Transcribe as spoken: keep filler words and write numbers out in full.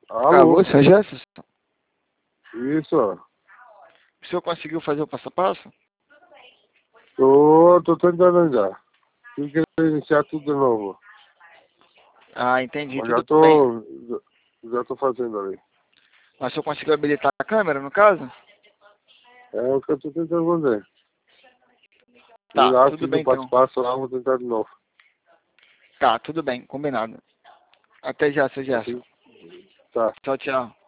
Alô, Alô, seu Jefferson? isso, ó. O senhor conseguiu fazer o passo a passo? Tô, tô tentando ainda. Tem que iniciar tudo de novo. Ah, entendi, Mas já tudo bem. tô, já, já tô fazendo ali. Mas o senhor conseguiu habilitar a câmera, no caso? É o que eu tô tentando fazer. Fui Tá, lá, tudo fiz o bem passo a então. passo lá, vou tentar de novo. Tá, tudo bem, combinado. Até já, seu Jefferson. Assim? Tá. Tchau, tchau.